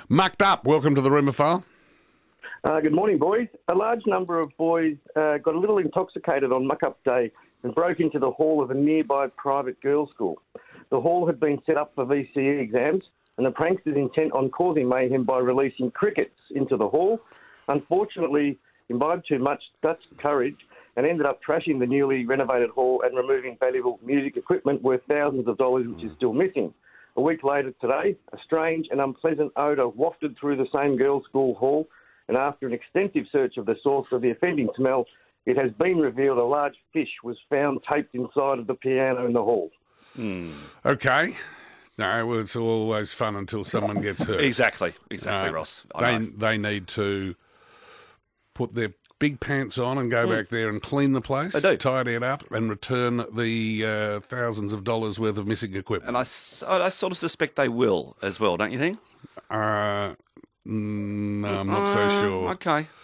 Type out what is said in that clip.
Mucked Up, welcome to the Rumour File. Good morning, boys. A large number of boys got a little intoxicated on Muck Up Day and broke into the hall of a nearby private girls' school. The hall had been set up for VCE exams, and the pranksters intent on causing mayhem by releasing crickets into the hall. Unfortunately, imbibed too much Dutch courage and ended up trashing the newly renovated hall and removing valuable music equipment worth thousands of dollars, which is still missing. A week later today, a strange and unpleasant odour wafted through the same girls' school hall, and after an extensive search of the source of the offending smell, it has been revealed a large fish was found taped inside of the piano in the hall. Okay. No, well, it's always fun until someone gets hurt. Exactly, Ross. They need to put their big pants on and go back there and clean the place, They do. tidy it up, and return the thousands of dollars worth of missing equipment. And I sort of suspect they will as well, don't you think? No, I'm not so sure. Okay.